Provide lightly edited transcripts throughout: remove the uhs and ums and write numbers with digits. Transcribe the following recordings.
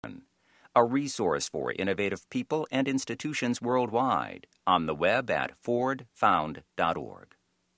a resource for innovative people and institutions worldwide, on the web at fordfound.org.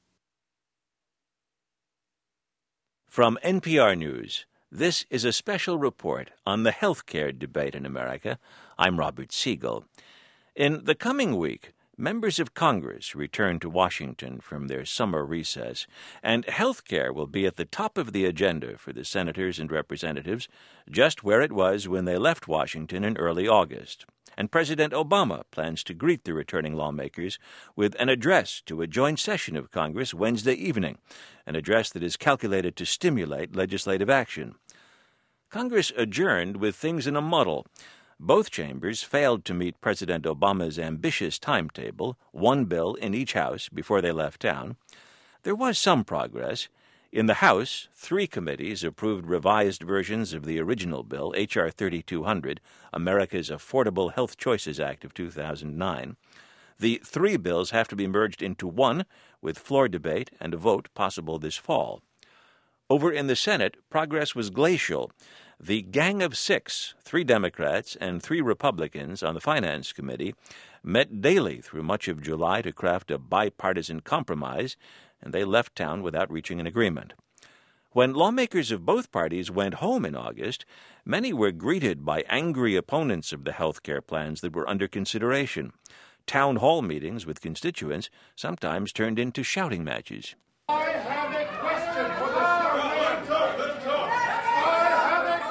From NPR News, this is a special report on the healthcare debate in America. I'm Robert Siegel. In the coming week, members of Congress return to Washington from their summer recess, and health care will be at the top of the agenda for the senators and representatives, just where it was when they left Washington in early August. And President Obama plans to greet the returning lawmakers with an address to a joint session of Congress Wednesday evening, an address that is calculated to stimulate legislative action. Congress adjourned with things in a muddle. Both chambers failed to meet President Obama's ambitious timetable, one bill in each house before they left town. There was some progress. In the House, 3 committees approved revised versions of the original bill, H.R. 3200, America's Affordable Health Choices Act of 2009. The 3 bills have to be merged into one, with floor debate and a vote possible this fall. Over in the Senate, progress was glacial. The Gang of 6, 3 Democrats and 3 Republicans on the Finance Committee, met daily through much of July to craft a bipartisan compromise, and they left town without reaching an agreement. When lawmakers of both parties went home in August, many were greeted by angry opponents of the health care plans that were under consideration. Town hall meetings with constituents sometimes turned into shouting matches. I have a question for this young man. Let's talk. I have a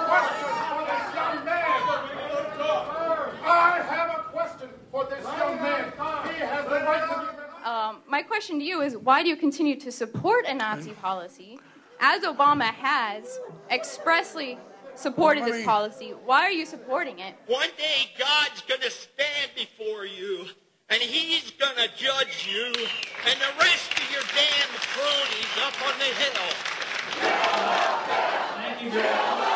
question for this young man. He has the right to be... My question to you is, why do you continue to support a Nazi policy, as Obama has expressly supported this policy? Why are you supporting it? One day God's going to stand before you, and he's going to judge you and the rest of your damn cronies up on the hill. Thank you,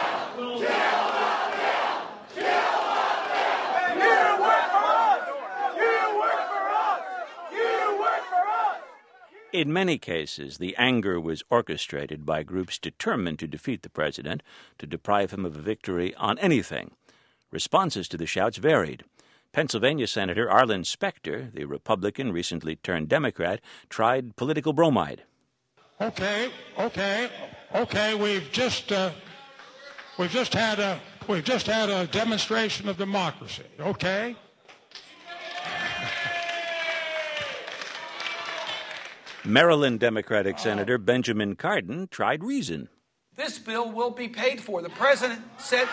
In many cases, the anger was orchestrated by groups determined to defeat the president, to deprive him of a victory on anything. Responses to the shouts varied. Pennsylvania Senator Arlen Specter, the Republican recently turned Democrat, tried political bromide. Okay. We've just had a demonstration of democracy. Okay. Maryland Democratic Senator Benjamin Cardin tried reason. This bill will be paid for. The president said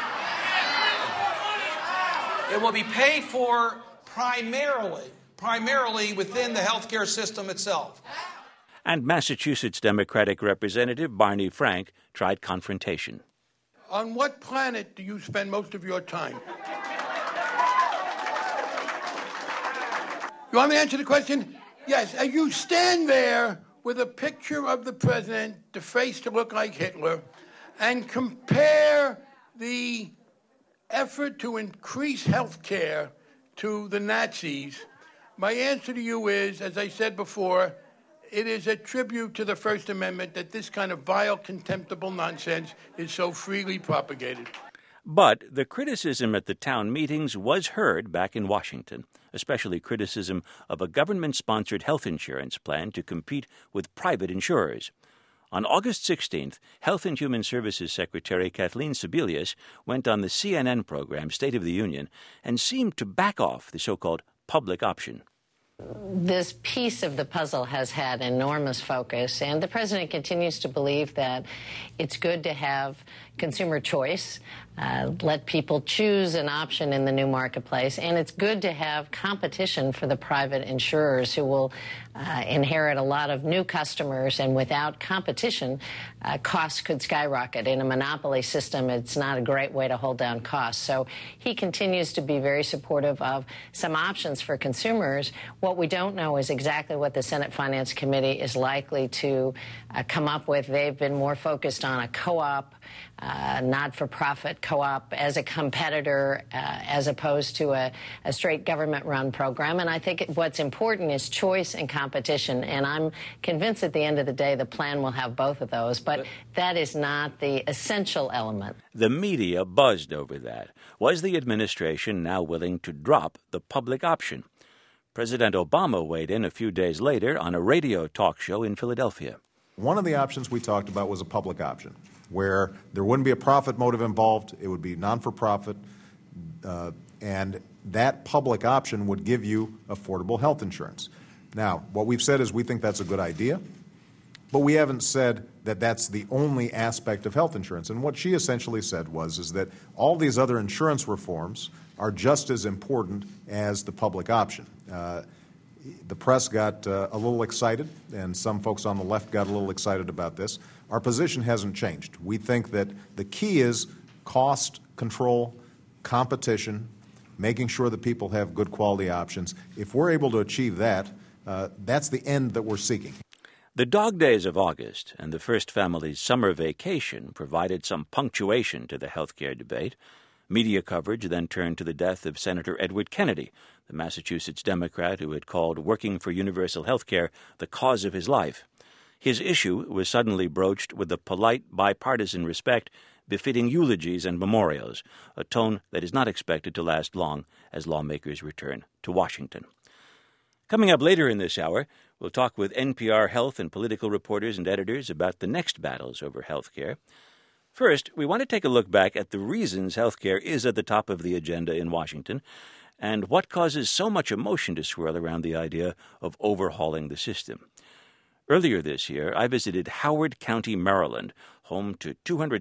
it will be paid for primarily within the healthcare system itself. And Massachusetts Democratic Representative Barney Frank tried confrontation. On what planet do you spend most of your time? You want me to answer the question? Yes, and you stand there with a picture of the president, the face to look like Hitler, and compare the effort to increase health care to the Nazis. My answer to you is, as I said before, it is a tribute to the First Amendment that this kind of vile, contemptible nonsense is so freely propagated. But the criticism at the town meetings was heard back in Washington, especially criticism of a government-sponsored health insurance plan to compete with private insurers. On August 16th, Health and Human Services Secretary Kathleen Sebelius went on the CNN program State of the Union and seemed to back off the so-called public option. This piece of the puzzle has had enormous focus, and the president continues to believe that it's good to have consumer choice, let people choose an option in the new marketplace, and it's good to have competition for the private insurers who will inherit a lot of new customers, and without competition, costs could skyrocket. In a monopoly system, it's not a great way to hold down costs. So he continues to be very supportive of some options for consumers. What we don't know is exactly what the Senate Finance Committee is likely to come up with. They've been more focused on a co-op not-for-profit co-op as a competitor as opposed to a straight government-run program. And I think what's important is choice and competition. And I'm convinced at the end of the day the plan will have both of those. But that is not the essential element. The media buzzed over that. Was the administration now willing to drop the public option? President Obama weighed in a few days later on a radio talk show in Philadelphia. One of the options we talked about was a public option, where there wouldn't be a profit motive involved. It would be non-for-profit, and that public option would give you affordable health insurance. Now, what we've said is we think that's a good idea, but we haven't said that that's the only aspect of health insurance. And what she essentially said is that all these other insurance reforms are just as important as the public option. The press got a little excited, and some folks on the left got a little excited about this. Our position hasn't changed. We think that the key is cost control, competition, making sure that people have good quality options. If we're able to achieve that, that's the end that we're seeking. The dog days of August and the first family's summer vacation provided some punctuation to the health care debate. Media coverage then turned to the death of Senator Edward Kennedy, the Massachusetts Democrat who had called working for universal health care the cause of his life. His issue was suddenly broached with the polite, bipartisan respect befitting eulogies and memorials, a tone that is not expected to last long as lawmakers return to Washington. Coming up later in this hour, we'll talk with NPR health and political reporters and editors about the next battles over health care. First, we want to take a look back at the reasons health care is at the top of the agenda in Washington and what causes so much emotion to swirl around the idea of overhauling the system. Earlier this year, I visited Howard County, Maryland, home to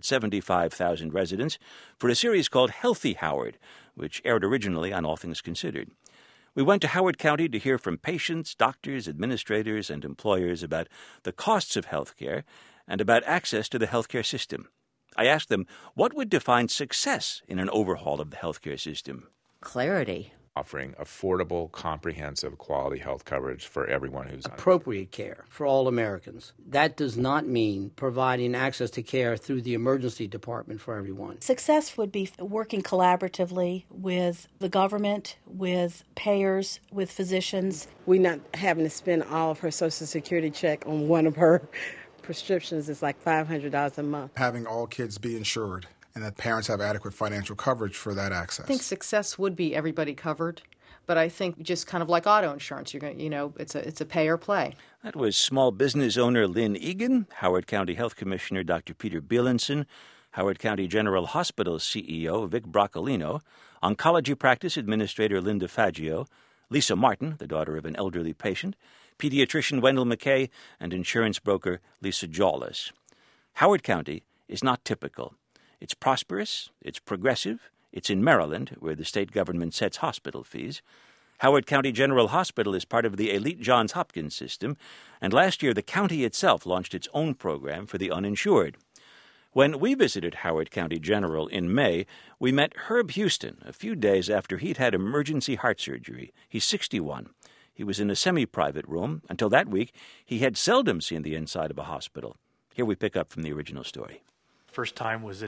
275,000 residents, for a series called Healthy Howard, which aired originally on All Things Considered. We went to Howard County to hear from patients, doctors, administrators, and employers about the costs of health care and about access to the health care system. I asked them what would define success in an overhaul of the health care system. Clarity. Offering affordable, comprehensive, quality health coverage for everyone who's appropriate care for all Americans. That does not mean providing access to care through the emergency department for everyone. Success would be working collaboratively with the government, with payers, with physicians. We're not having to spend all of her Social Security check on one of her prescriptions. It's like $500 a month. Having all kids be insured and that parents have adequate financial coverage for that access. I think success would be everybody covered, but I think just kind of like auto insurance, you're going to, it's a pay or play. That was small business owner Lynn Egan, Howard County Health Commissioner Dr. Peter Bielenson, Howard County General Hospital CEO Vic Broccolino, Oncology Practice Administrator Linda Faggio, Lisa Martin, the daughter of an elderly patient, pediatrician Wendell McKay, and insurance broker Lisa Jawless. Howard County is not typical. It's prosperous, it's progressive, it's in Maryland, where the state government sets hospital fees. Howard County General Hospital is part of the elite Johns Hopkins system, and last year the county itself launched its own program for the uninsured. When we visited Howard County General in May, we met Herb Houston a few days after he'd had emergency heart surgery. He's 61. He was in a semi-private room. Until that week, he had seldom seen the inside of a hospital. Here we pick up from the original story. First time was in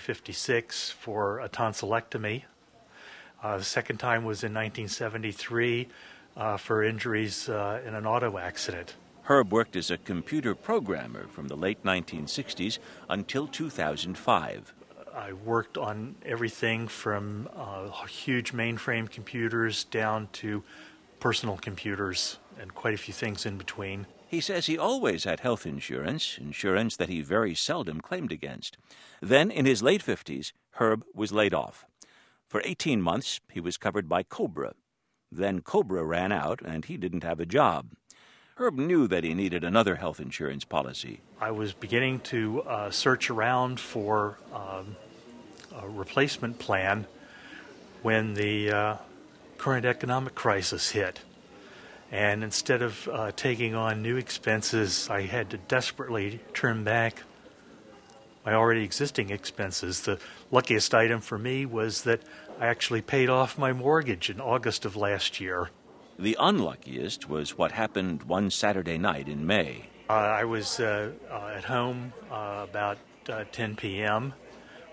1956 for a tonsillectomy. The second time was in 1973 for injuries in an auto accident. Herb worked as a computer programmer from the late 1960s until 2005. I worked on everything from huge mainframe computers down to personal computers and quite a few things in between. He says he always had health insurance that he very seldom claimed against. Then, in his late 50s, Herb was laid off. For 18 months, he was covered by COBRA. Then COBRA ran out, and he didn't have a job. Herb knew that he needed another health insurance policy. I was beginning to search around for a replacement plan when the current economic crisis hit. And instead of taking on new expenses, I had to desperately trim back my already existing expenses. The luckiest item for me was that I actually paid off my mortgage in August of last year. The unluckiest was what happened one Saturday night in May. I was at home about 10 p.m.,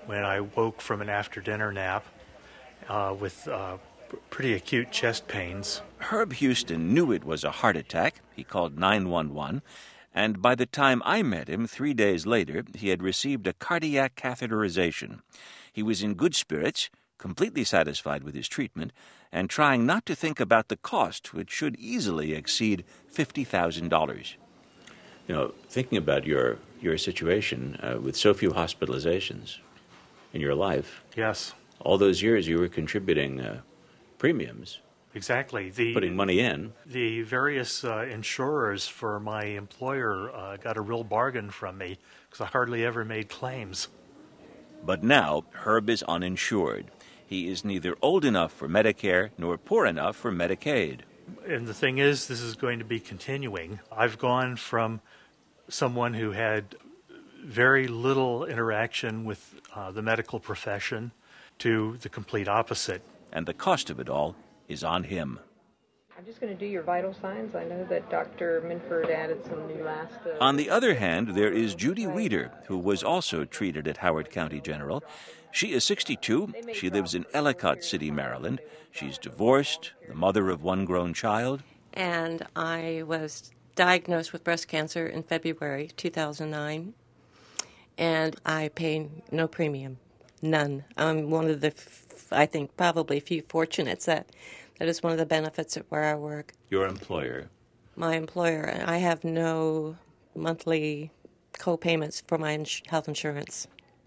when I woke from an after-dinner nap with pretty acute chest pains. Herb Houston knew it was a heart attack. He called 911, and by the time I met him 3 days later, he had received a cardiac catheterization. He was in good spirits, completely satisfied with his treatment, and trying not to think about the cost, which should easily exceed $50,000. You know, thinking about your situation with so few hospitalizations in your life. Yes. All those years you were contributing premiums. Exactly. Putting money in. The various insurers for my employer got a real bargain from me because I hardly ever made claims. But now Herb is uninsured. He is neither old enough for Medicare nor poor enough for Medicaid. And the thing is, this is going to be continuing. I've gone from someone who had very little interaction with the medical profession to the complete opposite. And the cost of it all is on him. I'm just going to do your vital signs. I know that Dr. Minford added some new last... On the other hand, there is Judy Weeder, who was also treated at Howard County General. She is 62. She lives in Ellicott City, Maryland. She's divorced, the mother of one grown child. And I was diagnosed with breast cancer in February 2009. And I pay no premium. None. I'm one of the, I think, probably few fortunates that is one of the benefits of where I work. Your employer? My employer. I have no monthly co-payments for my health insurance.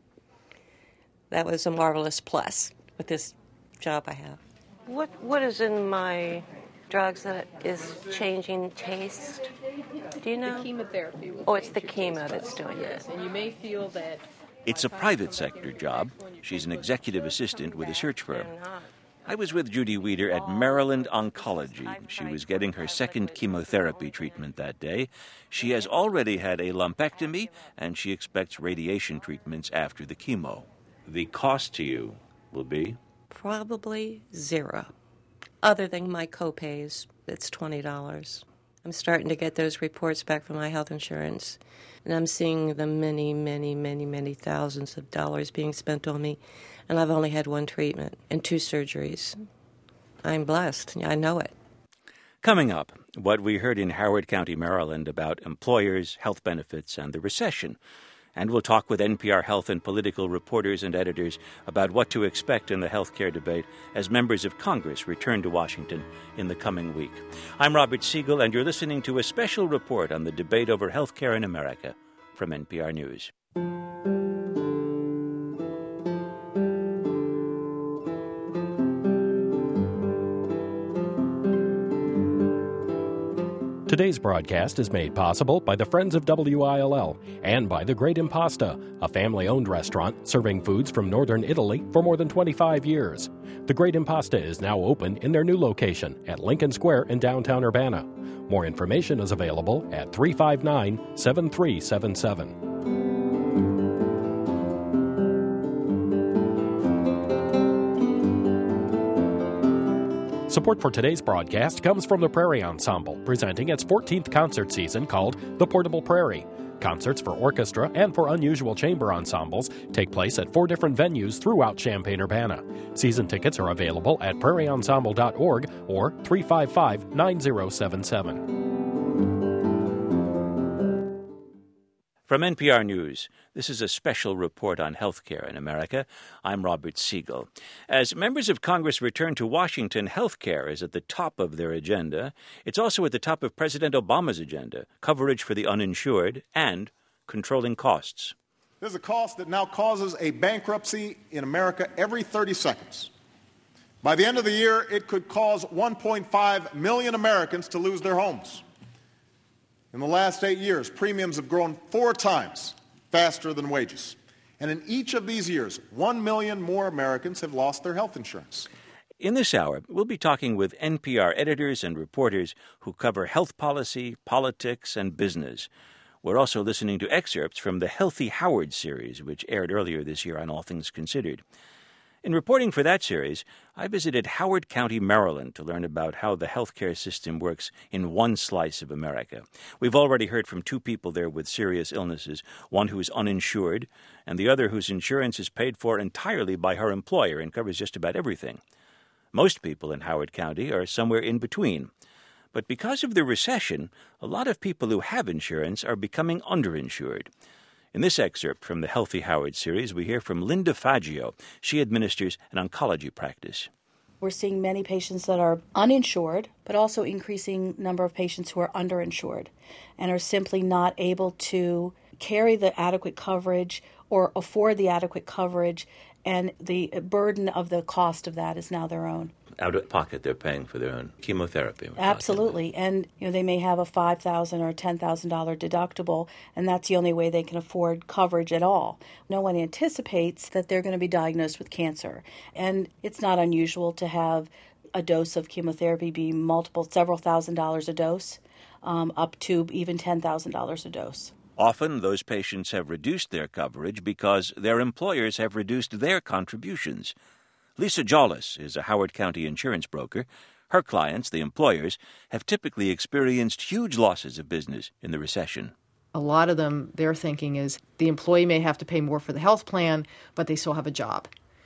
That was a marvelous plus with this job I have. What is in my drugs that is changing taste? Do you know? The chemotherapy. Oh, it's the chemo that's doing it. Yes, and you may feel that... It's a private sector job. She's an executive assistant with a search firm. I was with Judy Weeder at Maryland Oncology. She was getting her second chemotherapy treatment that day. She has already had a lumpectomy, and she expects radiation treatments after the chemo. The cost to you will be? Probably zero. Other than my co-pays, it's $20. I'm starting to get those reports back from my health insurance, and I'm seeing the many thousands of dollars being spent on me, and I've only had one treatment and 2 surgeries. I'm blessed. I know it. Coming up, what we heard in Howard County, Maryland about employers, health benefits, and the recession. And we'll talk with NPR health and political reporters and editors about what to expect in the health care debate as members of Congress return to Washington in the coming week. I'm Robert Siegel, and you're listening to a special report on the debate over health care in America from NPR News. Today's broadcast is made possible by the Friends of WILL and by The Great Impasta, a family-owned restaurant serving foods from northern Italy for more than 25 years. The Great Impasta is now open in their new location at Lincoln Square in downtown Urbana. More information is available at 359-7377. Support for today's broadcast comes from the Prairie Ensemble, presenting its 14th concert season called The Portable Prairie. Concerts for orchestra and for unusual chamber ensembles take place at 4 different venues throughout Champaign-Urbana. Season tickets are available at prairieensemble.org or 355-9077. From NPR News, this is a special report on health care in America. I'm Robert Siegel. As members of Congress return to Washington, health care is at the top of their agenda. It's also at the top of President Obama's agenda, coverage for the uninsured and controlling costs. There's a cost that now causes a bankruptcy in America every 30 seconds. By the end of the year, it could cause 1.5 million Americans to lose their homes. In the last 8 years, premiums have grown 4 times faster than wages. And in each of these years, 1 million more Americans have lost their health insurance. In this hour, we'll be talking with NPR editors and reporters who cover health policy, politics, and business. We're also listening to excerpts from the Healthy Howard series, which aired earlier this year on All Things Considered. In reporting for that series, I visited Howard County, Maryland, to learn about how the healthcare system works in one slice of America. We've already heard from two people there with serious illnesses, one who is uninsured and the other whose insurance is paid for entirely by her employer and covers just about everything. Most people in Howard County are somewhere in between. But because of the recession, a lot of people who have insurance are becoming underinsured. In this excerpt from the Healthy Howard series, we hear from Linda Faggio. She administers an oncology practice. We're seeing many patients that are uninsured, but also increasing number of patients who are underinsured and are simply not able to carry the adequate coverage or afford the adequate coverage, and the burden of the cost of that is now their own. Out of pocket, they're paying for their own chemotherapy. Absolutely. And they may have a $5,000 or $10,000 deductible, and that's the only way they can afford coverage at all. No one anticipates that they're going to be diagnosed with cancer. And it's not unusual to have a dose of chemotherapy be several $1,000s a dose, up to even $10,000 a dose. Often those patients have reduced their coverage because their employers have reduced their contributions. Lisa Jollis is a Howard County insurance broker. Her clients, the employers, have typically experienced huge losses of business in the recession. A lot of them, their thinking is the employee may have to pay more for the health plan, but they still have a job.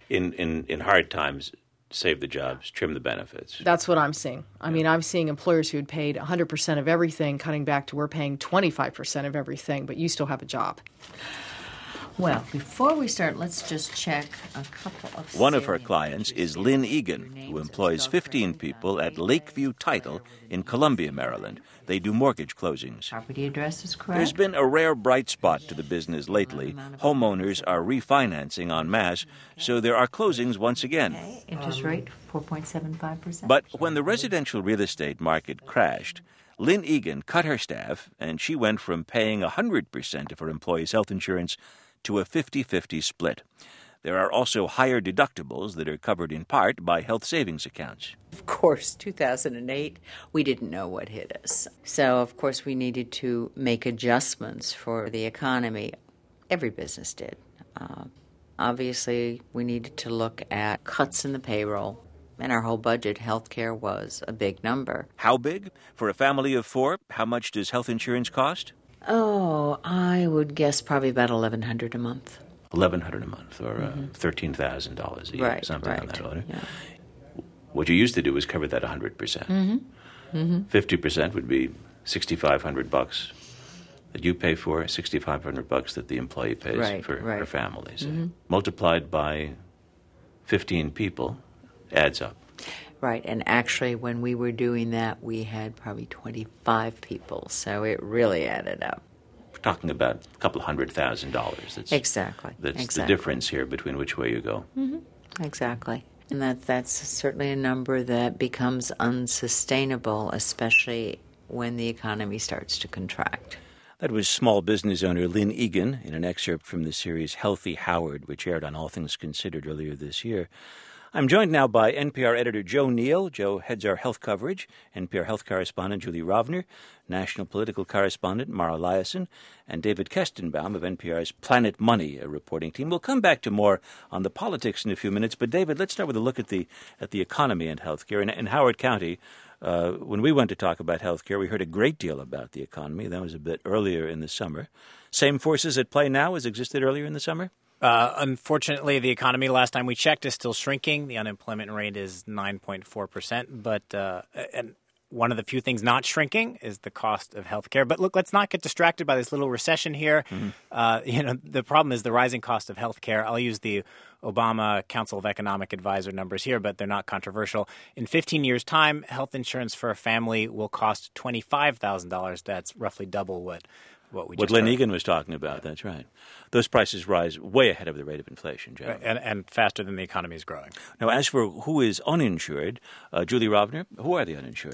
In hard times, save the jobs, trim the benefits. That's what I'm seeing. I mean, I'm seeing employers who had paid 100% of everything, cutting back to we're paying 25% of everything, but you still have a job. Well, before we start, let's just check a couple of... One of her clients is Lynn Egan, who employs 15 people at Lakeview Title in Columbia, Maryland. They do mortgage closings. Property address is correct. There's been a rare bright spot to the business lately. Homeowners are refinancing en masse, so there are closings once again. Okay. Interest rate, 4.75%. But when the residential real estate market crashed, Lynn Egan cut her staff, and she went from paying 100% of her employees' health insurance to a 50-50 split. There are also higher deductibles that are covered in part by health savings accounts. Of course, 2008, we didn't know what hit us. So, of course, we needed to make adjustments for the economy. Every business did. Obviously, we needed to look at cuts in the payroll. In our whole budget, health care was a big number. How big? For a family of four, how much does health insurance cost? Oh, I would guess probably about $1,100 a month. $1,100 a month, or $13,000 a year, right, something right. on that order. Yeah. What you used to do was cover that 100%. 50% would be $6,500 that you pay for, $6,500 that the employee pays for her families. Multiplied by 15 people adds up. Right, and actually when we were doing that, we had probably 25 people, so it really added up. We're talking about a couple $100,000. Exactly. That's the difference here between which way you go. Exactly. And that's certainly a number that becomes unsustainable, especially when the economy starts to contract. That was small business owner Lynn Egan in an excerpt from the series Healthy Howard, which aired on All Things Considered earlier this year. I'm joined now by NPR editor Joe Neal. Joe heads our health coverage, NPR health correspondent Julie Rovner, national political correspondent Mara Liasson, and David Kestenbaum of NPR's Planet Money reporting team. We'll come back to more on the politics in a few minutes, but David, let's start with a look at the economy and healthcare. In Howard County, when we went to talk about healthcare, we heard a great deal about the economy. That was a bit earlier in the summer. Same forces at play now as existed earlier in the summer? Unfortunately, the economy, last time we checked, is still shrinking. The unemployment rate is 9.4%. But and one of the few things not shrinking is the cost of health care. But look, let's not get distracted by this little recession here. The problem is the rising cost of health care. I'll use the Obama Council of Economic Advisor numbers here, but they're not controversial. In 15 years' time, health insurance for a family will cost $25,000. That's roughly double what Lynn Egan was talking about, that's right. Those prices rise way ahead of the rate of inflation, Joe. And faster than the economy is growing. Now, as for who is uninsured, Julie Rovner, who are the uninsured?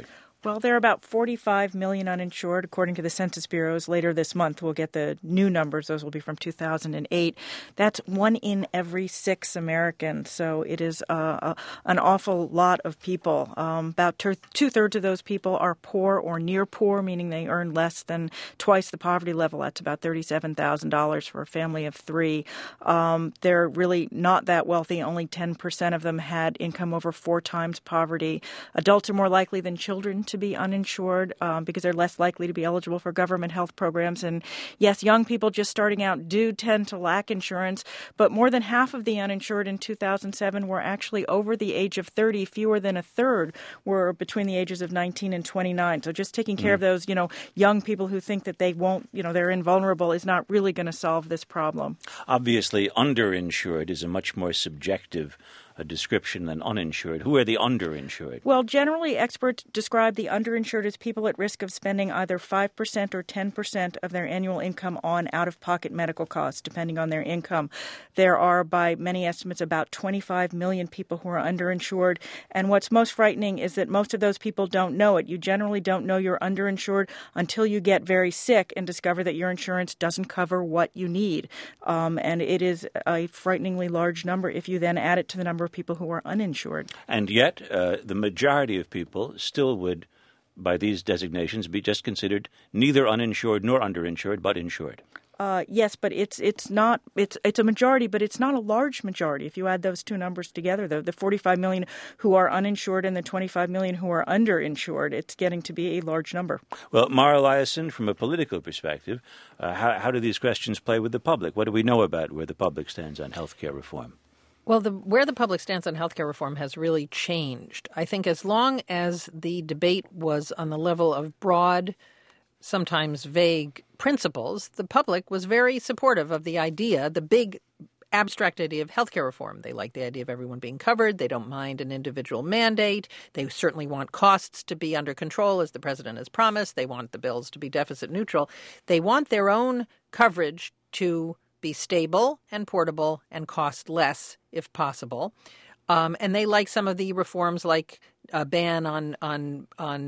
Well, there are about 45 million uninsured, according to the Census Bureau's. Later this month, we'll get the new numbers. Those will be from 2008. That's 1 in every 6 Americans. So it is an awful lot of people. About two-thirds of those people are poor or near poor, meaning they earn less than twice the poverty level. That's about $37,000 for a family of 3. They're really not that wealthy. Only 10% of them had income over 4 times poverty. Adults are more likely than children to be uninsured because they're less likely to be eligible for government health programs. And yes, young people just starting out do tend to lack insurance, but more than half of the uninsured in 2007 were actually over the age of 30. Fewer than a third were between the ages of 19 and 29. So just taking care of those, young people who think that they won't, they're invulnerable is not really going to solve this problem. Obviously, underinsured is a much more subjective description than uninsured. Who are the underinsured? Well, generally, experts describe the underinsured as people at risk of spending either 5% or 10% of their annual income on out-of-pocket medical costs, depending on their income. There are, by many estimates, about 25 million people who are underinsured. And what's most frightening is that most of those people don't know it. You generally don't know you're underinsured until you get very sick and discover that your insurance doesn't cover what you need. And it is a frighteningly large number if you then add it to the number of people who are uninsured. And yet, the majority of people still would, by these designations, be just considered neither uninsured nor underinsured, but insured. Yes, but it's a majority, but it's not a large majority. If you add those two numbers together, the 45 million who are uninsured and the 25 million who are underinsured, it's getting to be a large number. Well, Mara Liasson, from a political perspective, how do these questions play with the public? What do we know about where the public stands on health care reform? Well, where the public stands on healthcare reform has really changed. I think as long as the debate was on the level of broad, sometimes vague principles, the public was very supportive of the idea, the big abstract idea of healthcare reform. They like the idea of everyone being covered. They don't mind an individual mandate. They certainly want costs to be under control, as the president has promised. They want the bills to be deficit neutral. They want their own coverage to be stable and portable and cost less if possible. And they like some of the reforms like a ban on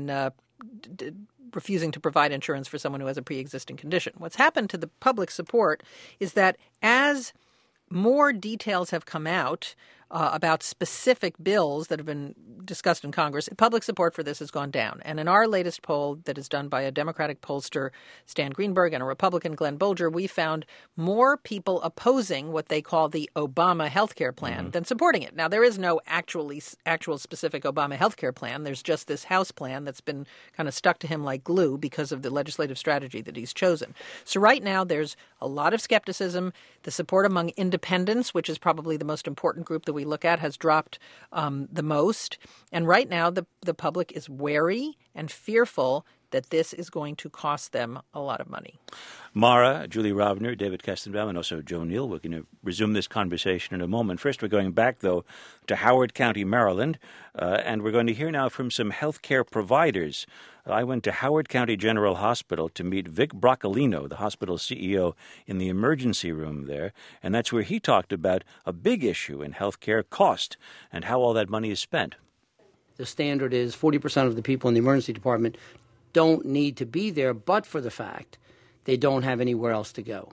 refusing to provide insurance for someone who has a pre-existing condition. What's happened to the public support is that as more details have come out about specific bills that have been discussed in Congress, public support for this has gone down. And in our latest poll that is done by a Democratic pollster, Stan Greenberg, and a Republican, Glenn Bolger, we found more people opposing what they call the Obama health care plan than supporting it. Now, there is no actual specific Obama health care plan. There's just this House plan that's been kind of stuck to him like glue because of the legislative strategy that he's chosen. So right now, there's a lot of skepticism. The support among independents, which is probably the most important group that we look at, has dropped the most. And right now, the public is wary and fearful that this is going to cost them a lot of money. Mara, Julie Rovner, David Kestenbaum, and also Joe Neal. We're going to resume this conversation in a moment. First, we're going back, though, to Howard County, Maryland, and we're going to hear now from some health care providers. I went to Howard County General Hospital to meet Vic Broccolino, the hospital CEO, in the emergency room there, and that's where he talked about a big issue in health care, cost, and how all that money is spent. The standard is 40% of the people in the emergency department don't need to be there, but for the fact they don't have anywhere else to go.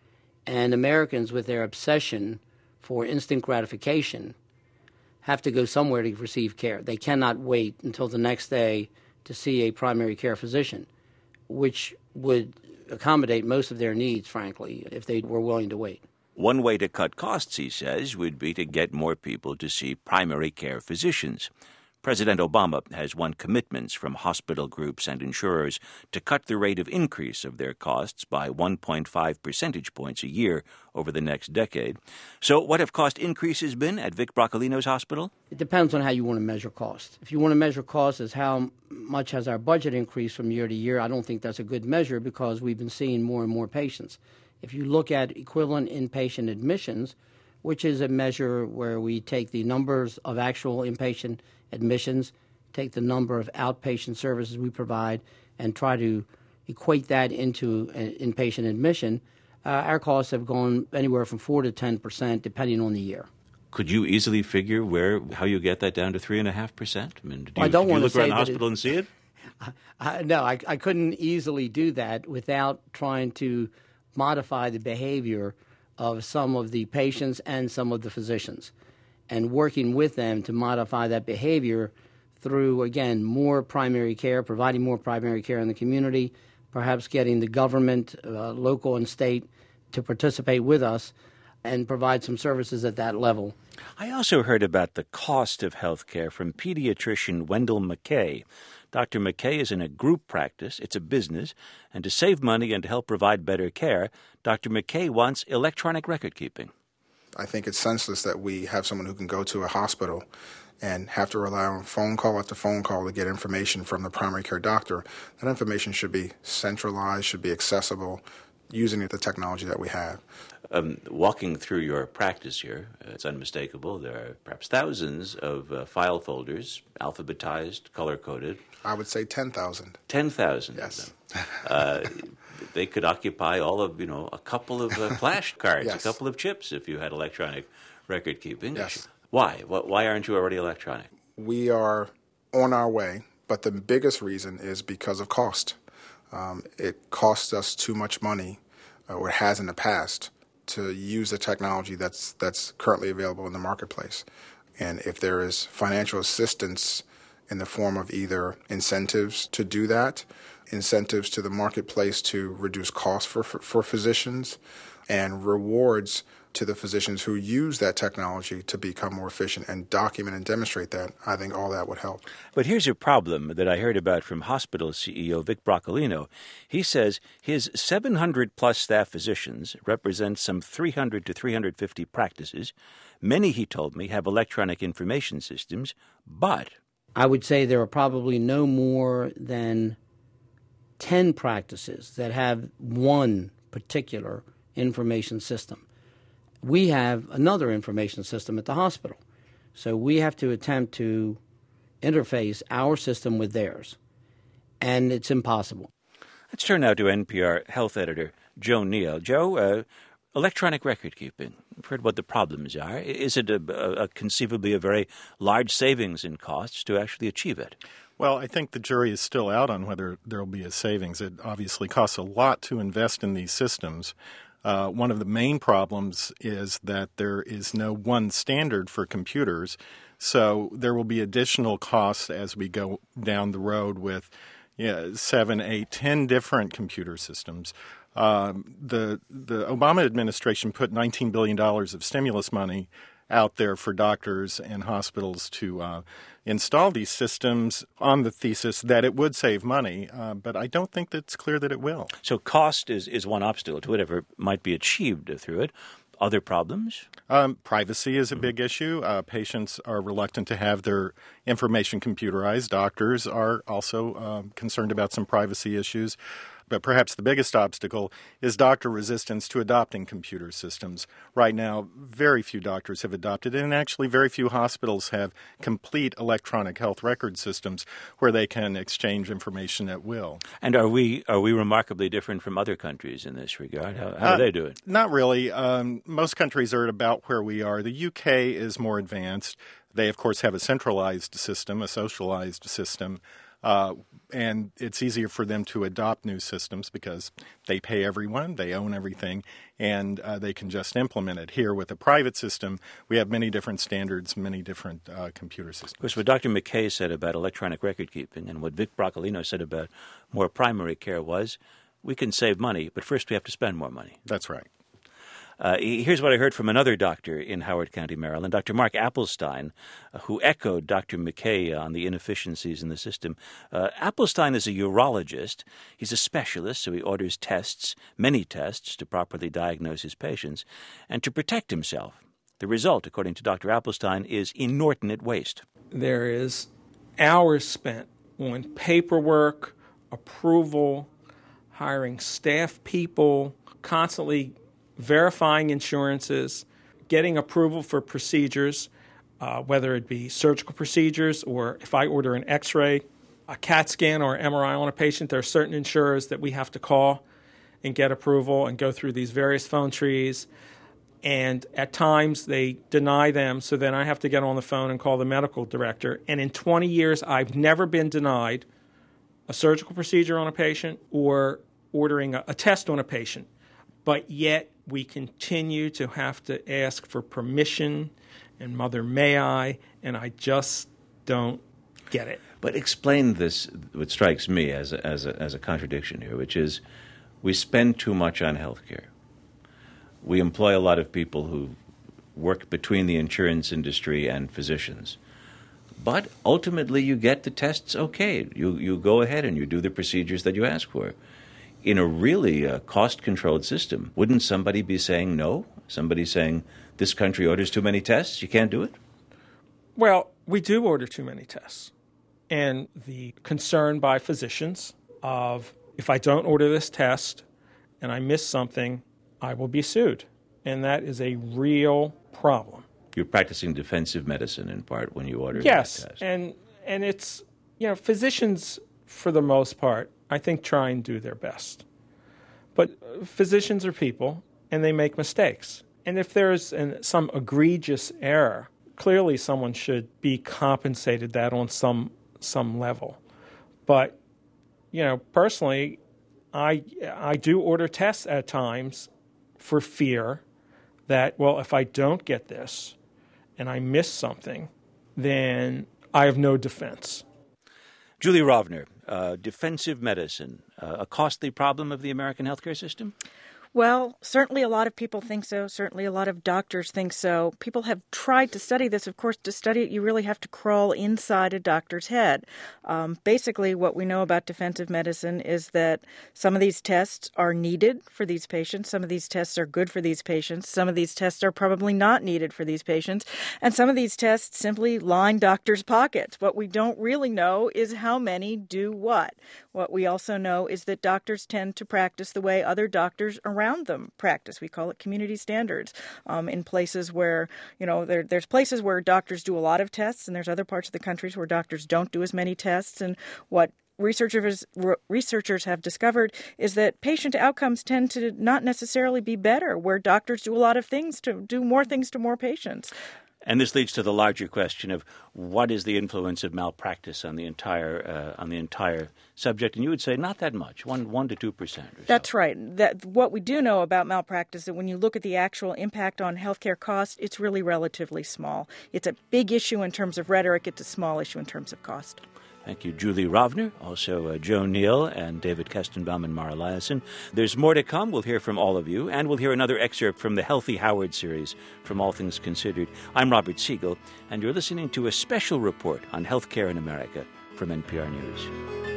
And Americans, with their obsession for instant gratification, have to go somewhere to receive care. They cannot wait until the next day to see a primary care physician, which would accommodate most of their needs, frankly, if they were willing to wait. One way to cut costs, he says, would be to get more people to see primary care physicians. President Obama has won commitments from hospital groups and insurers to cut the rate of increase of their costs by 1.5 percentage points a year over the next decade. So what have cost increases been at Vic Broccolino's hospital? It depends on how you want to measure cost. If you want to measure cost as how much has our budget increased from year to year, I don't think that's a good measure because we've been seeing more and more patients. If you look at equivalent inpatient admissions, which is a measure where we take the numbers of actual inpatient admissions, take the number of outpatient services we provide, and try to equate that into an inpatient admission, our costs have gone anywhere from 4 to 10%, depending on the year. Could you easily figure how you get that down to 3.5%? I mean, do you I don't want look to around say the hospital and see it? I couldn't easily do that without trying to modify the behavior of some of the patients and some of the physicians, and working with them to modify that behavior through, again, more primary care, providing more primary care in the community, perhaps getting the government, local and state, to participate with us and provide some services at that level. I also heard about the cost of health care from pediatrician Wendell McKay. Dr. McKay is in a group practice. It's a business. And to save money and to help provide better care, Dr. McKay wants electronic record keeping. I think it's senseless that we have someone who can go to a hospital and have to rely on phone call after phone call to get information from the primary care doctor. That information should be centralized, should be accessible, using the technology that we have. Walking through your practice here, it's unmistakable. There are perhaps thousands of file folders, alphabetized, color-coded. I would say 10,000. 10,000 yes. of them. They could occupy all of, a couple of flash cards, yes. A couple of chips if you had electronic record keeping. Yes. Why? Why aren't you already electronic? We are on our way, but the biggest reason is because of cost. It costs us too much money, or it has in the past, to use the technology that's currently available in the marketplace. And if there is financial assistance in the form of either incentives to do that, incentives to the marketplace to reduce costs for physicians, and rewards to the physicians who use that technology to become more efficient and document and demonstrate that, I think all that would help. But here's a problem that I heard about from hospital CEO Vic Broccolino. He says his 700-plus staff physicians represent some 300 to 350 practices. Many, he told me, have electronic information systems, but I would say there are probably no more than 10 practices that have one particular information system. We have another information system at the hospital. So we have to attempt to interface our system with theirs. And it's impossible. Let's turn now to NPR health editor Joe Neal. Joe, electronic record keeping. We've heard what the problems are. Is it conceivably a very large savings in costs to actually achieve it? Well, I think the jury is still out on whether there will be a savings. It obviously costs a lot to invest in these systems. One of the main problems is that there is no one standard for computers, so there will be additional costs as we go down the road with 7, 8, 10 different computer systems. The Obama administration put $19 billion of stimulus money out there for doctors and hospitals to install these systems on the thesis that it would save money, but I don't think that's clear that it will. So cost is one obstacle to whatever might be achieved through it. Other problems? Privacy is a big issue. Patients are reluctant to have their information computerized. Doctors are also concerned about some privacy issues. But perhaps the biggest obstacle is doctor resistance to adopting computer systems. Right now, very few doctors have adopted it, and actually very few hospitals have complete electronic health record systems where they can exchange information at will. And are we remarkably different from other countries in this regard? How do they do it? Not really. Most countries are at about where we are. The UK is more advanced. They, of course, have a centralized system, a socialized system. And it's easier for them to adopt new systems because they pay everyone, they own everything, and they can just implement it. Here with a private system, we have many different standards, many different computer systems. Of course, what Dr. McKay said about electronic record keeping and what Vic Broccolino said about more primary care was, we can save money, but first we have to spend more money. That's right. Here's what I heard from another doctor in Howard County, Maryland, Dr. Mark Appelstein, who echoed Dr. McKay on the inefficiencies in the system. Appelstein is a urologist. He's a specialist, so he orders tests, many tests, to properly diagnose his patients and to protect himself. The result, according to Dr. Appelstein, is inordinate waste. There is hours spent on paperwork, approval, hiring staff people, constantly verifying insurances, getting approval for procedures, whether it be surgical procedures or if I order an X-ray, a CAT scan, or MRI on a patient, there are certain insurers that we have to call and get approval and go through these various phone trees. And at times they deny them, so then I have to get on the phone and call the medical director. And in 20 years, I've never been denied a surgical procedure on a patient or ordering a test on a patient. But yet we continue to have to ask for permission and mother may I, and I just don't get it. But explain this, what strikes me as a contradiction here, which is we spend too much on healthcare. We employ a lot of people who work between the insurance industry and physicians. But ultimately you get the tests okay. You go ahead and you do the procedures that you ask for. In a really cost-controlled system, wouldn't somebody be saying no? Somebody saying, this country orders too many tests, you can't do it? Well, we do order too many tests. And the concern by physicians of, if I don't order this test and I miss something, I will be sued. And that is a real problem. You're practicing defensive medicine in part when you order that test. Yes, and it's, physicians, for the most part, I think try and do their best. But physicians are people, and they make mistakes. And if there's some egregious error, clearly someone should be compensated that on some level. But, personally, I do order tests at times for fear that, well, if I don't get this and I miss something, then I have no defense. Julie Rovner, defensive medicine, a costly problem of the American healthcare system? Well, certainly a lot of people think so. Certainly a lot of doctors think so. People have tried to study this. Of course, to study it, you really have to crawl inside a doctor's head. Basically, what we know about defensive medicine is that some of these tests are needed for these patients. Some of these tests are good for these patients. Some of these tests are probably not needed for these patients. And some of these tests simply line doctors' pockets. What we don't really know is how many do what. What we also know is that doctors tend to practice the way other doctors around them practice. We call it community standards. In places where, there's places where doctors do a lot of tests, and there's other parts of the country where doctors don't do as many tests. And what researchers have discovered is that patient outcomes tend to not necessarily be better where doctors do a lot of things to do more things to more patients. And this leads to the larger question of what is the influence of malpractice on the entire subject? And you would say not that much, 1 to 2%. That's right. What we do know about malpractice is that when you look at the actual impact on healthcare costs, it's really relatively small. It's a big issue in terms of rhetoric. It's a small issue in terms of cost. Thank you, Julie Rovner, also Joe Neal and David Kestenbaum and Mara Liasson. There's more to come. We'll hear from all of you, and we'll hear another excerpt from the Healthy Howard series from All Things Considered. I'm Robert Siegel, and you're listening to a special report on healthcare in America from NPR News.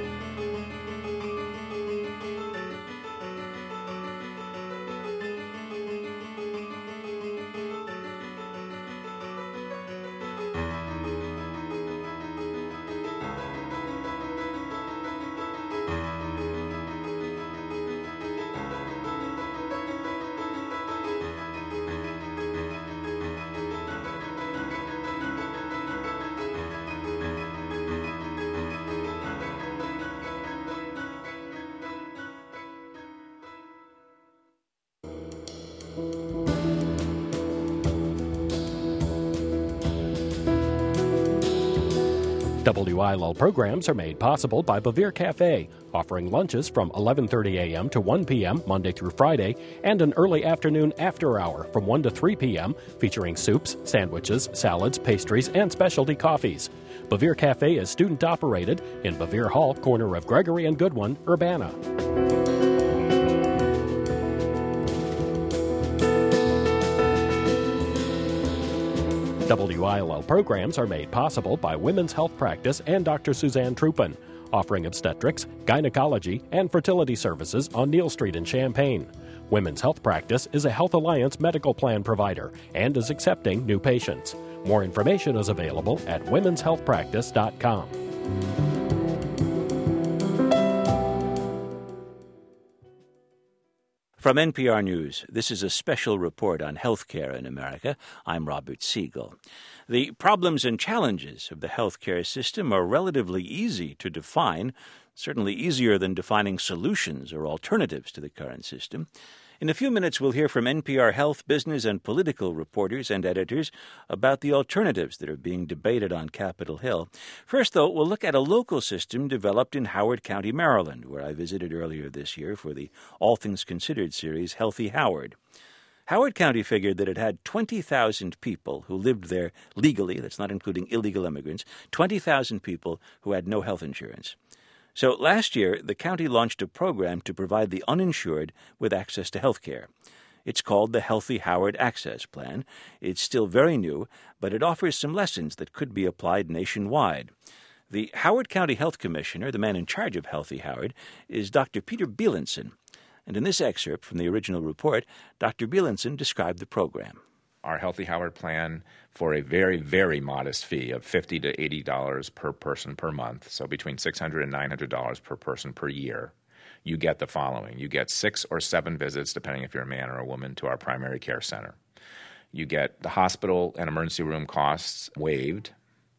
WILL programs are made possible by Bavir Cafe, offering lunches from 11:30 a.m. to 1 p.m. Monday through Friday, and an early afternoon after hour from 1 to 3 p.m., featuring soups, sandwiches, salads, pastries, and specialty coffees. Bavir Cafe is student-operated in Bavir Hall, corner of Gregory and Goodwin, Urbana. WILL programs are made possible by Women's Health Practice and Dr. Suzanne Trupin, offering obstetrics, gynecology, and fertility services on Neal Street in Champaign. Women's Health Practice is a Health Alliance medical plan provider and is accepting new patients. More information is available at womenshealthpractice.com. From NPR News, this is a special report on healthcare in America. I'm Robert Siegel. The problems and challenges of the healthcare system are relatively easy to define, certainly easier than defining solutions or alternatives to the current system. In a few minutes, we'll hear from NPR health, business, and political reporters and editors about the alternatives that are being debated on Capitol Hill. First, though, we'll look at a local system developed in Howard County, Maryland, where I visited earlier this year for the All Things Considered series, Healthy Howard. Howard County figured that it had 20,000 people who lived there legally, that's not including illegal immigrants, 20,000 people who had no health insurance. So last year, the county launched a program to provide the uninsured with access to health care. It's called the Healthy Howard Access Plan. It's still very new, but it offers some lessons that could be applied nationwide. The Howard County Health Commissioner, the man in charge of Healthy Howard, is Dr. Peter Bielenson. And in this excerpt from the original report, Dr. Bielenson described the program. Our Healthy Howard plan, for a very, very modest fee of $50 to $80 per person per month, so between $600 and $900 per person per year, you get the following. You get 6 or 7 visits, depending if you're a man or a woman, to our primary care center. You get the hospital and emergency room costs waived.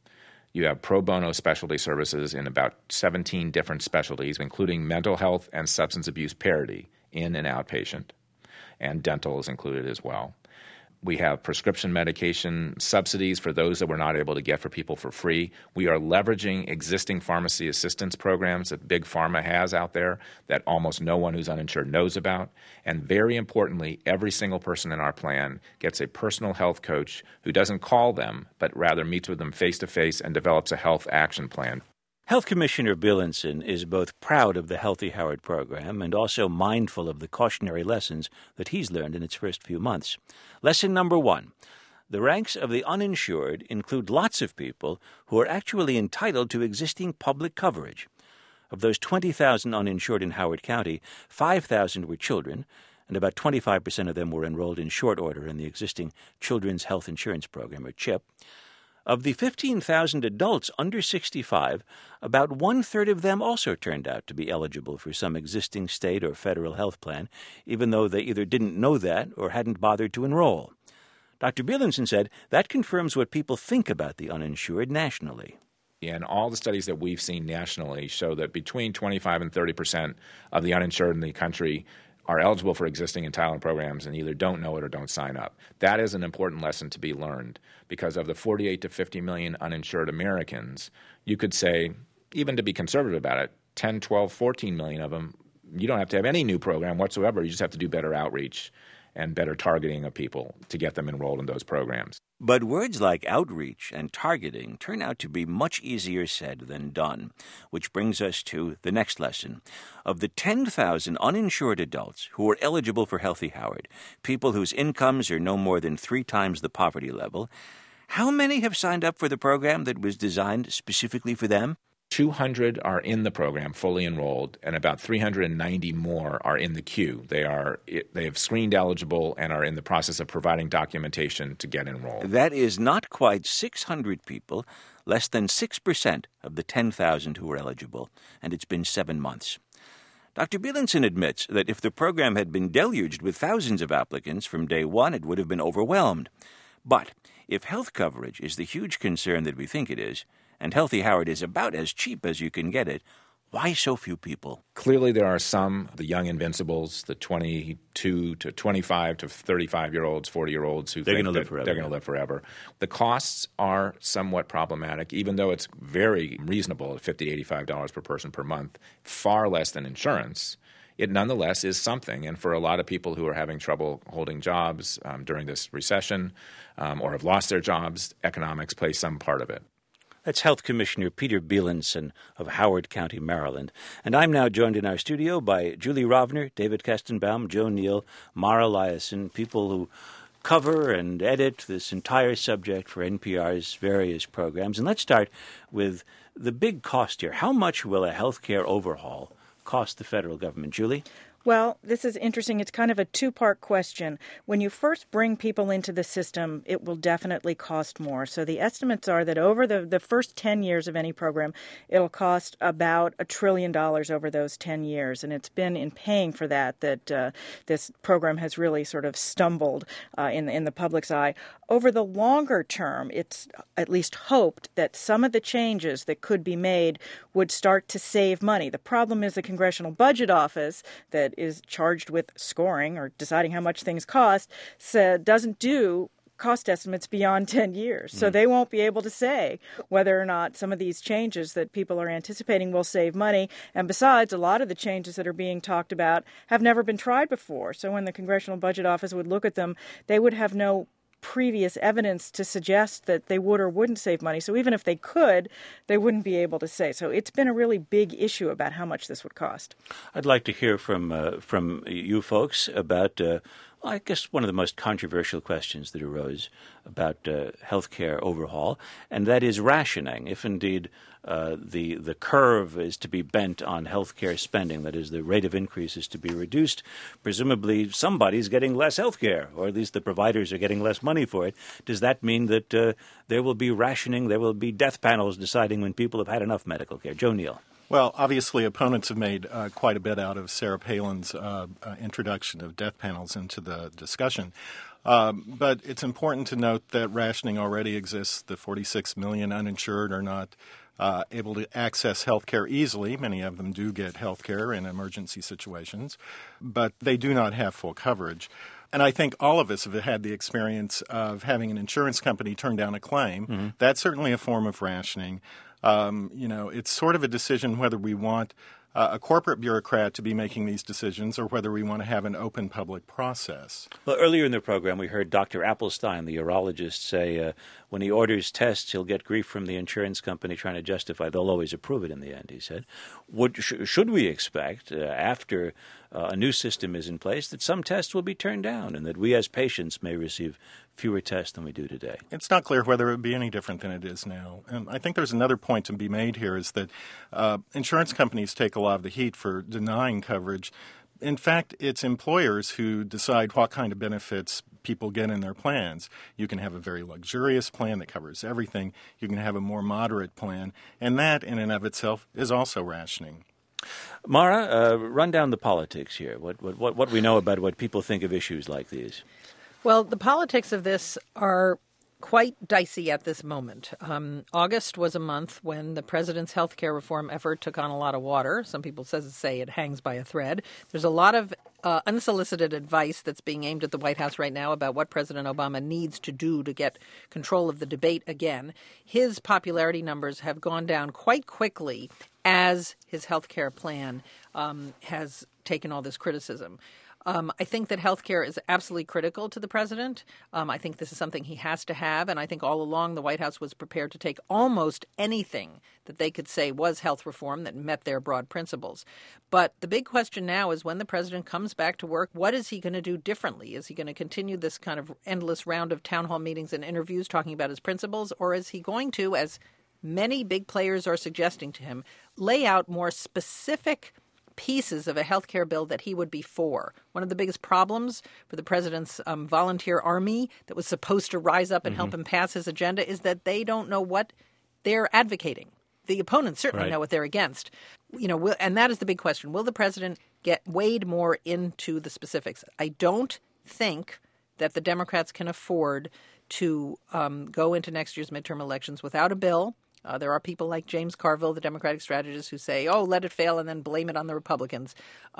You have pro bono specialty services in about 17 different specialties, including mental health and substance abuse parity, in and outpatient, and dental is included as well. We have prescription medication subsidies for those that we're not able to get for people for free. We are leveraging existing pharmacy assistance programs that Big Pharma has out there that almost no one who's uninsured knows about. And very importantly, every single person in our plan gets a personal health coach who doesn't call them, but rather meets with them face-to-face and develops a health action plan. Health Commissioner Bielenson is both proud of the Healthy Howard program and also mindful of the cautionary lessons that he's learned in its first few months. Lesson number 1. The ranks of the uninsured include lots of people who are actually entitled to existing public coverage. Of those 20,000 uninsured in Howard County, 5,000 were children, and about 25% of them were enrolled in short order in the existing Children's Health Insurance Program, or CHIP. Of the 15,000 adults under 65, about one-third of them also turned out to be eligible for some existing state or federal health plan, even though they either didn't know that or hadn't bothered to enroll. Dr. Bielenson said that confirms what people think about the uninsured nationally. And all the studies that we've seen nationally show that between 25 and 30% of the uninsured in the country are eligible for existing entitlement programs and either don't know it or don't sign up. That is an important lesson to be learned because of the 48 to 50 million uninsured Americans, you could say, even to be conservative about it, 10, 12, 14 million of them, you don't have to have any new program whatsoever. You just have to do better outreach and better targeting of people to get them enrolled in those programs. But words like outreach and targeting turn out to be much easier said than done, which brings us to the next lesson. Of the 10,000 uninsured adults who are eligible for Healthy Howard, people whose incomes are no more than 3 times the poverty level, how many have signed up for the program that was designed specifically for them? 200 are in the program, fully enrolled, and about 390 more are in the queue. They have screened eligible and are in the process of providing documentation to get enrolled. That is not quite 600 people, less than 6% of the 10,000 who are eligible, and it's been 7 months. Dr. Bielenson admits that if the program had been deluged with thousands of applicants from day one, it would have been overwhelmed. But if health coverage is the huge concern that we think it is, and Healthy Howard is about as cheap as you can get it, why so few people? Clearly there are some, the young invincibles, the 22 to 25 to 35-year-olds, 40-year-olds who they're think going to live forever. The costs are somewhat problematic, even though it's very reasonable at $50 to $85 per person per month, far less than insurance. It nonetheless is something, and for a lot of people who are having trouble holding jobs during this recession or have lost their jobs, economics plays some part of it. That's Health Commissioner Peter Bielenson of Howard County, Maryland. And I'm now joined in our studio by Julie Rovner, David Kestenbaum, Joe Neal, Mara Liasson, people who cover and edit this entire subject for NPR's various programs. And let's start with the big cost here. How much will a healthcare overhaul cost the federal government, Julie? Well, this is interesting. It's kind of a two-part question. When you first bring people into the system, it will definitely cost more. So the estimates are that over the first 10 years of any program, it'll cost about $1 trillion over those 10 years. And it's been in paying for that this program has really sort of stumbled in the public's eye. over the longer term, it's at least hoped that some of the changes that could be made would start to save money. The problem is the Congressional Budget Office, that is charged with scoring or deciding how much things cost, doesn't do cost estimates beyond 10 years. So they won't be able to say whether or not some of these changes that people are anticipating will save money. And besides, a lot of the changes that are being talked about have never been tried before. So when the Congressional Budget Office would look at them, they would have no previous evidence to suggest that they would or wouldn't save money. So even if they could, they wouldn't be able to say. So it's been a really big issue about how much this would cost. I'd like to hear from you folks about I guess one of the most controversial questions that arose about healthcare overhaul, and that is rationing. If indeed the curve is to be bent on healthcare spending, that is, the rate of increase is to be reduced, presumably somebody's getting less healthcare, or at least the providers are getting less money for it. Does that mean that there will be rationing, there will be death panels deciding when people have had enough medical care? Joe Neal. Well, obviously, opponents have made quite a bit out of Sarah Palin's introduction of death panels into the discussion. But it's important to note that rationing already exists. The 46 million uninsured are not able to access health care easily. Many of them do get health care in emergency situations, but they do not have full coverage. And I think all of us have had the experience of having an insurance company turn down a claim. Mm-hmm. That's certainly a form of rationing. It's sort of a decision whether we want a corporate bureaucrat to be making these decisions or whether we want to have an open public process. Well, earlier in the program, we heard Dr. Appelstein, the urologist, say when he orders tests, he'll get grief from the insurance company trying to justify. They'll always approve it in the end, he said. Should we expect, after a new system is in place, that some tests will be turned down and that we as patients may receive fewer tests than we do today? It's not clear whether it would be any different than it is now. And I think there's another point to be made here is that insurance companies take a lot of the heat for denying coverage. In fact, it's employers who decide what kind of benefits people get in their plans. You can have a very luxurious plan that covers everything. You can have a more moderate plan. And that, in and of itself, is also rationing. Mara, run down the politics here. What we know about what people think of issues like these. Well, the politics of this are quite dicey at this moment. August was a month when the president's health care reform effort took on a lot of water. Some people say it hangs by a thread. There's a lot of unsolicited advice that's being aimed at the White House right now about what President Obama needs to do to get control of the debate again. His popularity numbers have gone down quite quickly as his health care plan has taken all this criticism. I think that health care is absolutely critical to the president. I think this is something he has to have, and I think all along the White House was prepared to take almost anything that they could say was health reform that met their broad principles. But the big question now is when the president comes back to work, what is he going to do differently? Is he going to continue this kind of endless round of town hall meetings and interviews talking about his principles, or is he going to, as many big players are suggesting to him, lay out more specific pieces of a health care bill that he would be for? One of the biggest problems for the president's volunteer army that was supposed to rise up and help him pass his agenda is that they don't know what they're advocating. The opponents certainly know what they're against. And that is the big question. Will the president get weighed more into the specifics? I don't think that the Democrats can afford to go into next year's midterm elections without a bill. There are people like James Carville, the Democratic strategist, who say, let it fail and then blame it on the Republicans.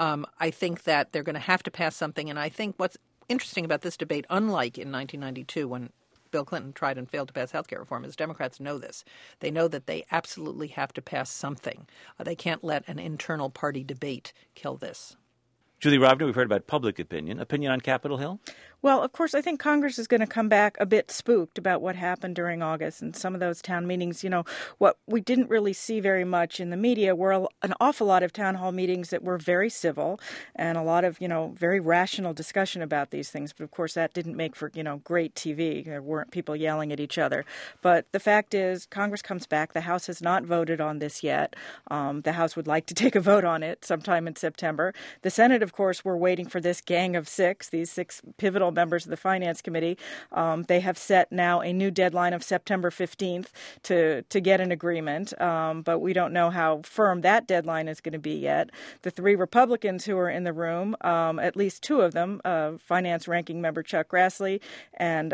I think that they're going to have to pass something. And I think what's interesting about this debate, unlike in 1992 when Bill Clinton tried and failed to pass health care reform, is Democrats know this. They know that they absolutely have to pass something. They can't let an internal party debate kill this. Julie Rovner, we've heard about public opinion. Opinion on Capitol Hill? Well, of course, I think Congress is going to come back a bit spooked about what happened during August and some of those town meetings. What we didn't really see very much in the media were an awful lot of town hall meetings that were very civil and a lot of, very rational discussion about these things. But, of course, that didn't make for, great TV. There weren't people yelling at each other. But the fact is, Congress comes back. The House has not voted on this yet. The House would like to take a vote on it sometime in September. The Senate, of course, we're waiting for this gang of six, these six pivotal told members of the Finance Committee. They have set now a new deadline of September 15th to get an agreement, but we don't know how firm that deadline is going to be yet. The three Republicans who are in the room, at least two of them, Finance Ranking Member Chuck Grassley and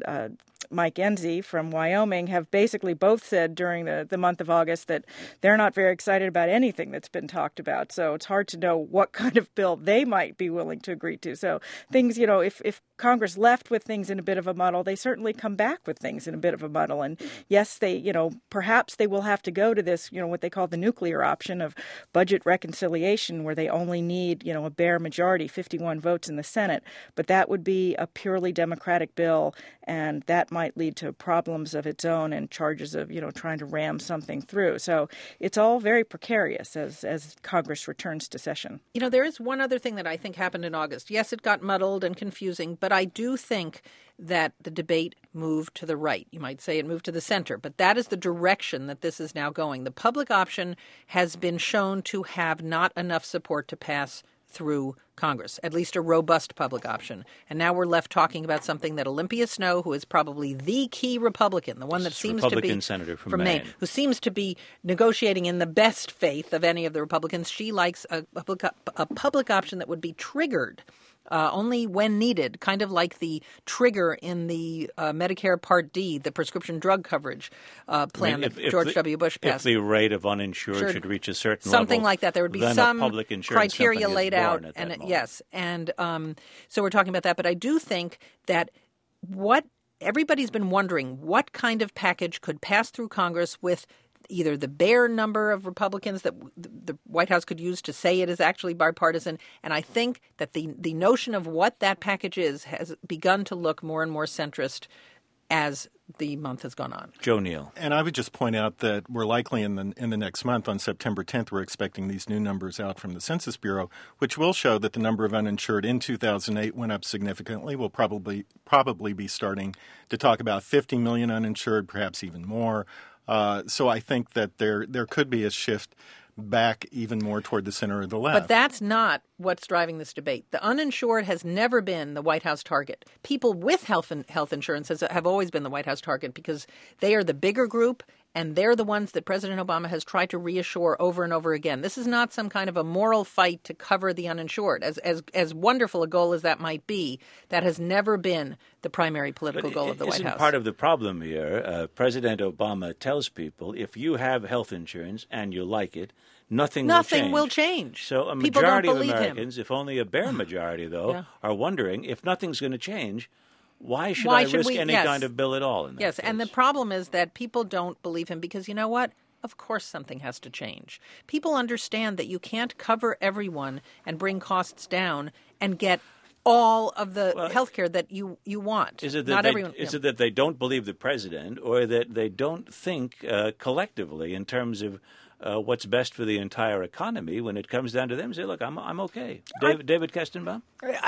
Mike Enzi from Wyoming, have basically both said during the month of August that they're not very excited about anything that's been talked about. So it's hard to know what kind of bill they might be willing to agree to. So things, if Congress left with things in a bit of a muddle, they certainly come back with things in a bit of a muddle. And yes, they, perhaps they will have to go to this, what they call the nuclear option of budget reconciliation, where they only need, a bare majority, 51 votes in the Senate. But that would be a purely Democratic bill, and that might lead to problems of its own and charges of, trying to ram something through. So it's all very precarious as Congress returns to session. There is one other thing that I think happened in August. Yes, it got muddled and confusing, but I do think that the debate moved to the right. You might say it moved to the center, but that is the direction that this is now going. The public option has been shown to have not enough support to pass through Congress, at least a robust public option. And now we're left talking about something that Olympia Snowe, who is probably the key Republican, the one that seems to be Republican senator from Maine, who seems to be negotiating in the best faith of any of the Republicans, she likes a public option that would be triggered only when needed, kind of like the trigger in the Medicare Part D, the prescription drug coverage plan that George W. Bush passed. If the rate of uninsured should reach a certain level, something like that, there would be some criteria laid out. And yes, and so we're talking about that. But I do think that what everybody's been wondering, what kind of package could pass through Congress with either the bare number of Republicans that the White House could use to say it is actually bipartisan. And I think that the notion of what that package is has begun to look more and more centrist as the month has gone on. Joe Neal. And I would just point out that we're likely in the next month, on September 10th, we're expecting these new numbers out from the Census Bureau, which will show that the number of uninsured in 2008 went up significantly. We'll probably be starting to talk about 50 million uninsured, perhaps even more. So I think that there could be a shift back even more toward the center of the left. But that's not what's driving this debate. The uninsured has never been the White House target. People with health insurance have always been the White House target because they are the bigger group, and they're the ones that President Obama has tried to reassure over and over again. This is not some kind of a moral fight to cover the uninsured. As wonderful a goal as that might be, that has never been the primary political goal of the White House. Part of the problem here, President Obama tells people, if you have health insurance and you like it, nothing will change. So a majority of Americans, if only a bare majority, though, are wondering, if nothing's going to change, why should I risk any kind of bill at all in that case? And the problem is that people don't believe him because, you know what? Of course something has to change. People understand that you can't cover everyone and bring costs down and get all of the health care that you want. Is it that they don't believe the president, or that they don't think collectively in terms of what's best for the entire economy when it comes down to them? Say, look, I'm okay. David Kestenbaum?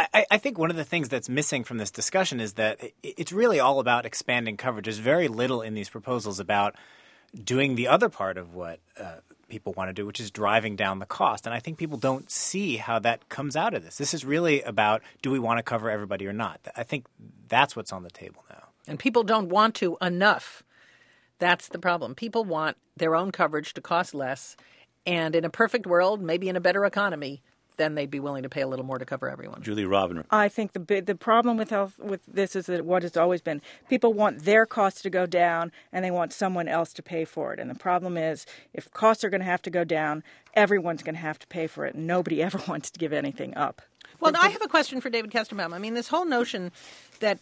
I think one of the things that's missing from this discussion is that it's really all about expanding coverage. There's very little in these proposals about doing the other part of what people want to do, which is driving down the cost. And I think people don't see how that comes out of this. This is really about, do we want to cover everybody or not? I think that's what's on the table now. And people don't want to enough. That's the problem. People want their own coverage to cost less. And in a perfect world, maybe in a better economy, then they'd be willing to pay a little more to cover everyone. Julie Robin. I think the problem with this is that what it's always been. People want their costs to go down, and they want someone else to pay for it. And the problem is, if costs are going to have to go down, everyone's going to have to pay for it. And nobody ever wants to give anything up. Well, I have a question for David Kestenbaum. I mean, this whole notion that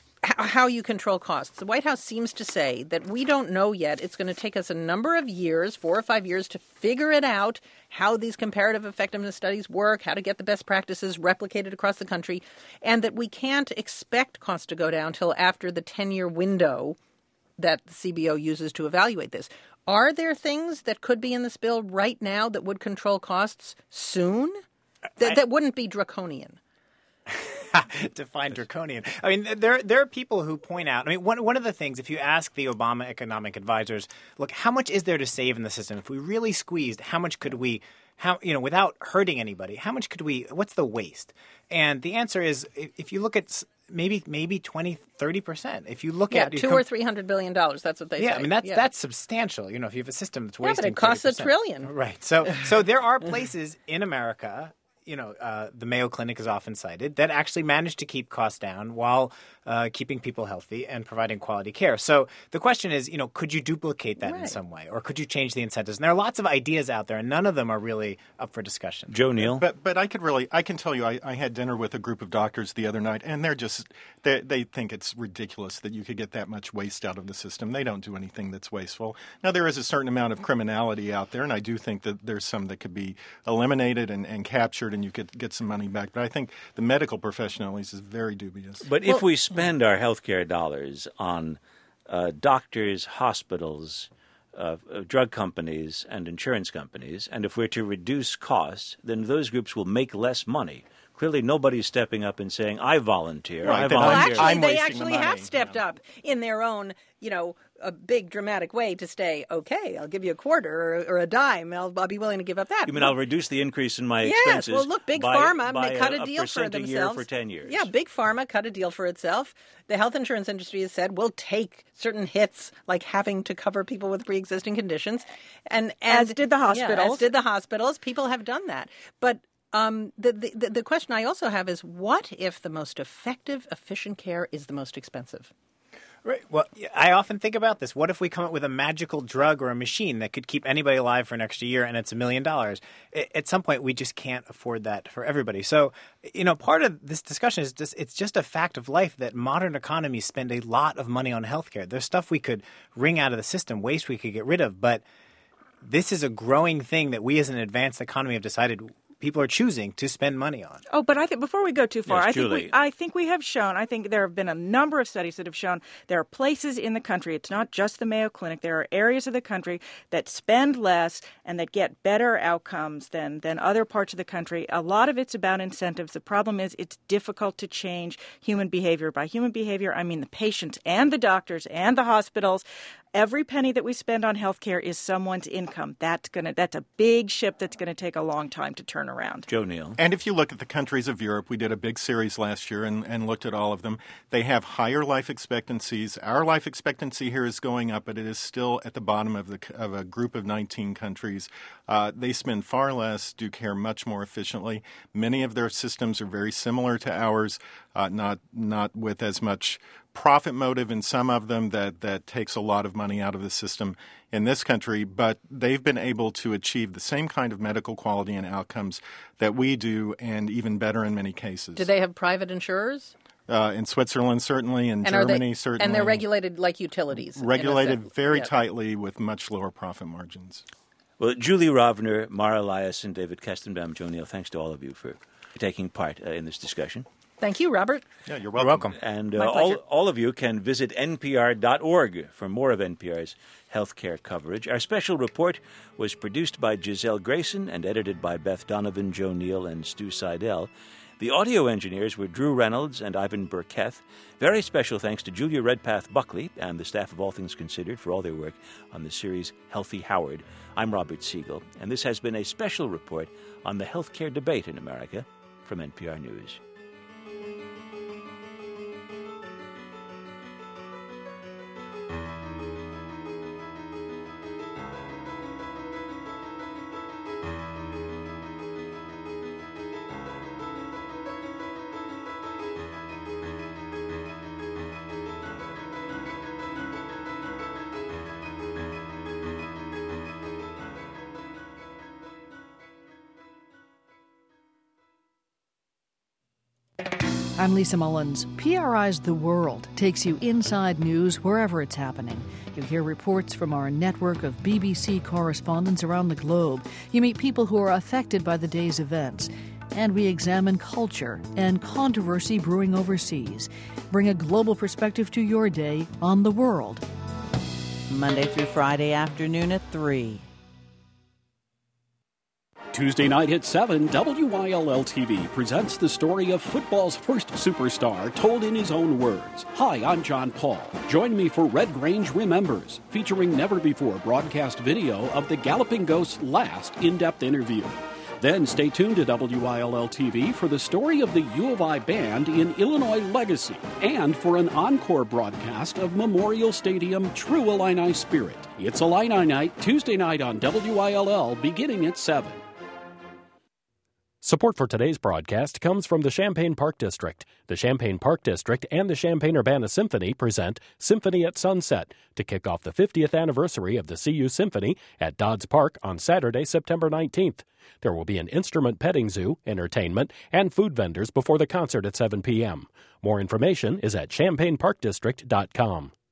how you control costs. The White House seems to say that we don't know yet. It's going to take us a number of years, 4 or 5 years, to figure it out, how these comparative effectiveness studies work, how to get the best practices replicated across the country, and that we can't expect costs to go down till after the 10-year window that the CBO uses to evaluate this. Are there things that could be in this bill right now that would control costs soon? That wouldn't be draconian. Define draconian. I mean, there are people who point out. I mean, one of the things, if you ask the Obama economic advisors, look, how much is there to save in the system? If we really squeezed, how much could we? Without hurting anybody, how much could we? What's the waste? And the answer is, if you look at maybe 20, 30%. If you look at $200 or $300 billion, that's what they say. Yeah, I mean that's substantial. If you have a system that's wasting, but it costs 30%. $1 trillion. Right. So there are places in America. The Mayo Clinic is often cited, that actually managed to keep costs down while keeping people healthy and providing quality care. So the question is, could you duplicate that in some way, or could you change the incentives? And there are lots of ideas out there, and none of them are really up for discussion. Joe Neal? But I can tell you, I had dinner with a group of doctors the other night, and they think it's ridiculous that you could get that much waste out of the system. They don't do anything that's wasteful. Now, there is a certain amount of criminality out there, and I do think that there's some that could be eliminated and captured, and you could get some money back. But I think the medical profession, at least, is very dubious. But if we spend our healthcare dollars on doctors, hospitals, drug companies, and insurance companies, and if we're to reduce costs, then those groups will make less money. Clearly, nobody's stepping up and saying, I volunteer. Right. I volunteer. Well, actually, they actually have stepped up in their own, a big dramatic way to say, okay, I'll give you a quarter or a dime. I'll be willing to give up that. You mean I'll reduce the increase in my expenses? Yes. Well, look, Big Pharma, they cut a deal for a themselves. year for 10 years. Yeah, Big Pharma cut a deal for itself. The health insurance industry has said, we'll take certain hits, like having to cover people with pre-existing conditions. And as did the hospitals. Yeah, as did the hospitals. People have done that. But the question I also have is, what if the most effective, efficient care is the most expensive? Right. Well, I often think about this. What if we come up with a magical drug or a machine that could keep anybody alive for an extra year, and it's $1 million? At some point, we just can't afford that for everybody. So, part of this discussion is it's just a fact of life that modern economies spend a lot of money on healthcare. There's stuff we could wring out of the system, waste we could get rid of, but this is a growing thing that we as an advanced economy have decided people are choosing to spend money on. Oh, but I think before we go too far, yes, I think we have shown, I think there have been a number of studies that have shown there are places in the country, it's not just the Mayo Clinic, there are areas of the country that spend less and that get better outcomes than other parts of the country. A lot of it's about incentives. The problem is it's difficult to change human behavior. By human behavior, I mean the patients and the doctors and the hospitals. Every penny that we spend on healthcare is someone's income. That's a big ship that's going to take a long time to turn around. Joe Neal. And if you look at the countries of Europe, we did a big series last year and looked at all of them. They have higher life expectancies. Our life expectancy here is going up, but it is still at the bottom of a group of 19 countries. They spend far less, do care much more efficiently. Many of their systems are very similar to ours, not with as much profit motive in some of them that takes a lot of money out of the system in this country, but they've been able to achieve the same kind of medical quality and outcomes that we do, and even better in many cases. Do they have private insurers? In Switzerland, certainly. In Germany, certainly. And they're regulated like utilities. Regulated very tightly with much lower profit margins. Well, Julie Rovner, Mara Eliason, David Kestenbaum, Joe Neal, thanks to all of you for taking part in this discussion. Thank you, Robert. Yeah, you're welcome. And all of you can visit npr.org for more of NPR's healthcare coverage. Our special report was produced by Giselle Grayson and edited by Beth Donovan, Joe Neal, and Stu Seidel. The audio engineers were Drew Reynolds and Ivan Burkett. Very special thanks to Julia Redpath Buckley and the staff of All Things Considered for all their work on the series Healthy Howard. I'm Robert Siegel, and this has been a special report on the healthcare debate in America from NPR News. I'm Lisa Mullins. PRI's The World takes you inside news wherever it's happening. You hear reports from our network of BBC correspondents around the globe. You meet people who are affected by the day's events. And we examine culture and controversy brewing overseas. Bring a global perspective to your day on The World. Monday through Friday afternoon at 3. Tuesday night at 7, WYLL-TV presents the story of football's first superstar told in his own words. Hi, I'm John Paul. Join me for Red Grange Remembers, featuring never-before broadcast video of the Galloping Ghost's last in-depth interview. Then stay tuned to WILL-TV for the story of the U of I Band in Illinois Legacy and for an encore broadcast of Memorial Stadium True Illini Spirit. It's Illini Night, Tuesday night on WILL, beginning at 7. Support for today's broadcast comes from the Champaign Park District. The Champaign Park District and the Champaign-Urbana Symphony present Symphony at Sunset to kick off the 50th anniversary of the CU Symphony at Dodds Park on Saturday, September 19th. There will be an instrument petting zoo, entertainment, and food vendors before the concert at 7 p.m. More information is at champaignparkdistrict.com.